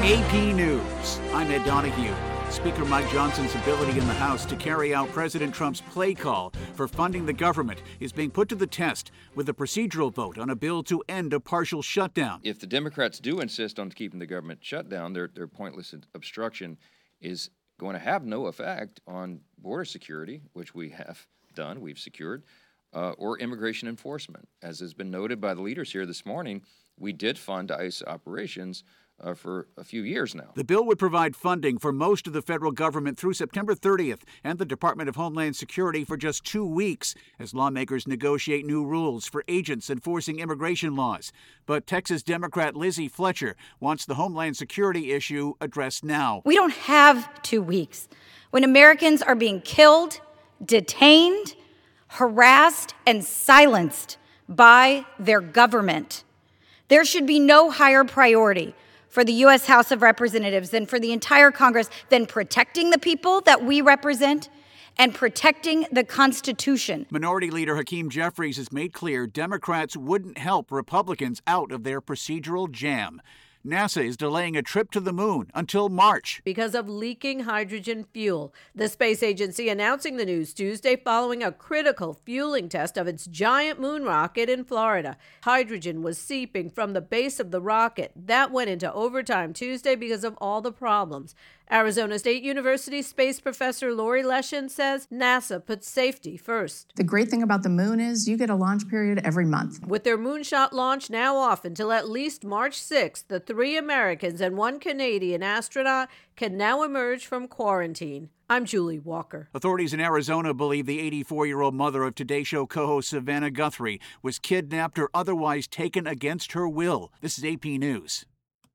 AP News. I'm Ed Donahue. Speaker Mike Johnson's ability in the House to carry out President Trump's play call for funding the government is being put to the test with a procedural vote on a bill to end a partial shutdown. If the Democrats do insist on keeping the government shut down, their pointless obstruction is going to have no effect on border security, which we have done, we've secured, or immigration enforcement. As has been noted by the leaders here this morning, we did fund ICE operations for a few years now. The bill would provide funding for most of the federal government through September 30th and the Department of Homeland Security for just 2 weeks as lawmakers negotiate new rules for agents enforcing immigration laws. But Texas Democrat Lizzie Fletcher wants the Homeland Security issue addressed now. We don't have 2 weeks. When Americans are being killed, detained, harassed, and silenced by their government, there should be no higher priority for the U.S. House of Representatives than for the entire Congress than protecting the people that we represent and protecting the Constitution. Minority Leader Hakeem Jeffries has made clear Democrats wouldn't help Republicans out of their procedural jam. NASA is delaying a trip to the moon until March because of leaking hydrogen fuel. The space agency announcing the news Tuesday following a critical fueling test of its giant moon rocket in Florida. Hydrogen was seeping from the base of the rocket. That went into overtime Tuesday because of all the problems. Arizona State University space professor Lori Leshin says NASA puts safety first. The great thing about the moon is you get a launch period every month. With their moonshot launch now off until at least March 6th, the 3 Americans and 1 Canadian astronaut can now emerge from quarantine. I'm Julie Walker. Authorities in Arizona believe the 84-year-old mother of Today Show co-host Savannah Guthrie was kidnapped or otherwise taken against her will. This is AP News.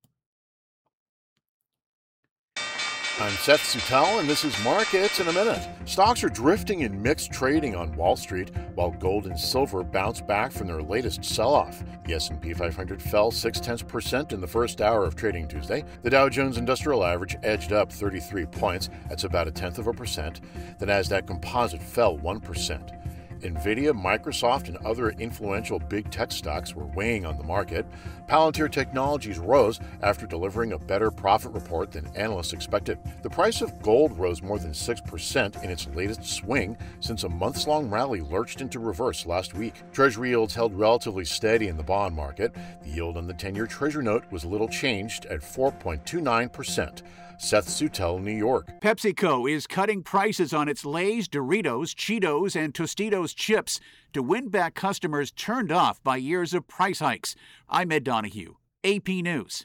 I'm Seth Sutell, and this is Markets in a Minute. Stocks are drifting in mixed trading on Wall Street, while gold and silver bounce back from their latest sell-off. The S&P 500 fell 0.6% in the first hour of trading Tuesday. The Dow Jones Industrial Average edged up 33 points. That's about 0.1%. The Nasdaq Composite fell 1%. NVIDIA, Microsoft, and other influential big tech stocks were weighing on the market. Palantir Technologies rose after delivering a better profit report than analysts expected. The price of gold rose more than 6% in its latest swing since a months-long rally lurched into reverse last week. Treasury yields held relatively steady in the bond market. The yield on the 10-year Treasury note was little changed at 4.29%. Seth Sutell, New York. PepsiCo is cutting prices on its Lay's, Doritos, Cheetos, and Tostitos chips to win back customers turned off by years of price hikes. I'm Ed Donahue, AP News.